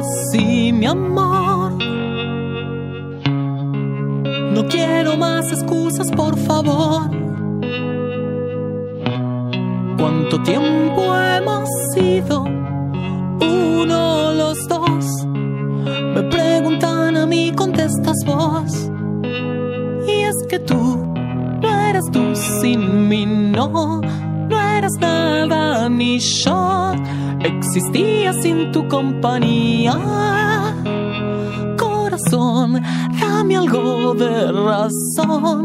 así, mi amor. No quiero más excusas, por favor. ¿Cuánto tiempo hemos sido uno los dos? Me preguntan a mí, contestas vos. Y es que tú no eras tú sin mí, no eras nada ni yo. Existía sin tu compañía. Corazón, dame algo de razón.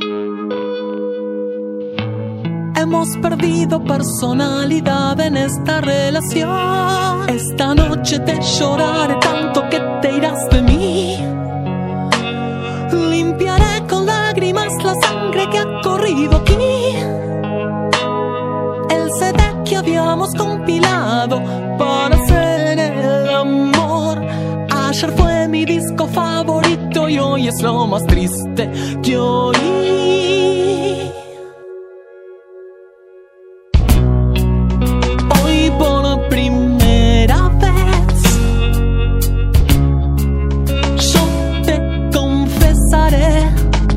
Hemos perdido personalidad en esta relación. Esta noche te lloraré tanto que te irás de mí. Limpiaré con lágrimas la sangre que ha corrido aquí. El CD que habíamos compilado para hacer el amor. Ayer fue mi disco favorito y hoy es lo más triste que oí. Hoy por primera vez yo te confesaré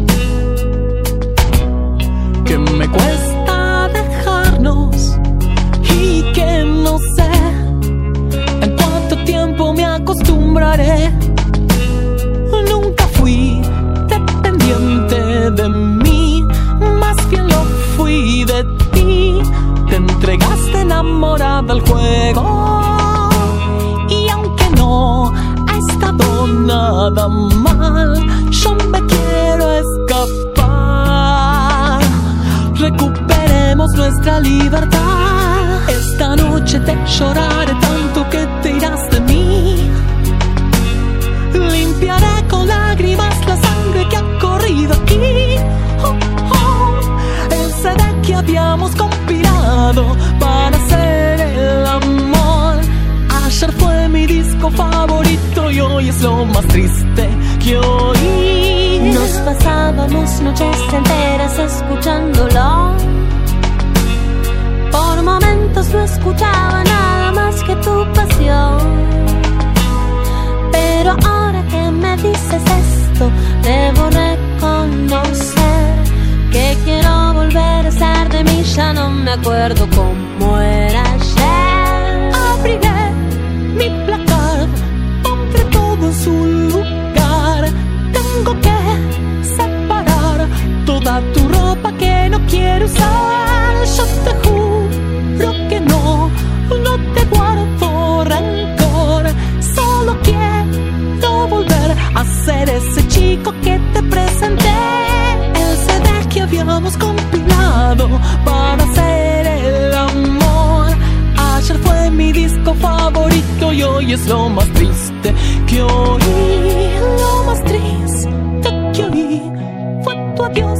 que me cuesta dejarnos y que no sé en cuánto tiempo me acostumbraré. Nunca fui dependiente de mí, más bien lo fui de ti. Te entregaste enamorada al juego y aunque no ha estado nada mal, yo me quiero escapar. Recuperemos nuestra libertad. Esta noche te lloraré tanto que te irás de mí. Limpiaré con lágrimas la sangre que ha corrido aquí. Oh, oh. El CD que habíamos compilado para hacer el amor. Ayer fue mi disco favorito y hoy es lo más triste que oí. Nos pasábamos noches enteras escuchándolo. Por momentos no escuchaba nada más que tu pasión. Pero ahora que me dices esto, debo reconocer que quiero volver a ser de mí. Ya no me acuerdo cómo era ayer. Abriré mi placard, pondré todo en su lugar. Tengo que separar toda tu ropa que no quiero usar. Yo te juro que no te guardo rencor. Solo quiero volver a ser ese chico que te presenté. El CD que habíamos compilado para hacer el amor. Ayer fue mi disco favorito y hoy es lo más triste que oí. Lo más triste que oí fue tu adiós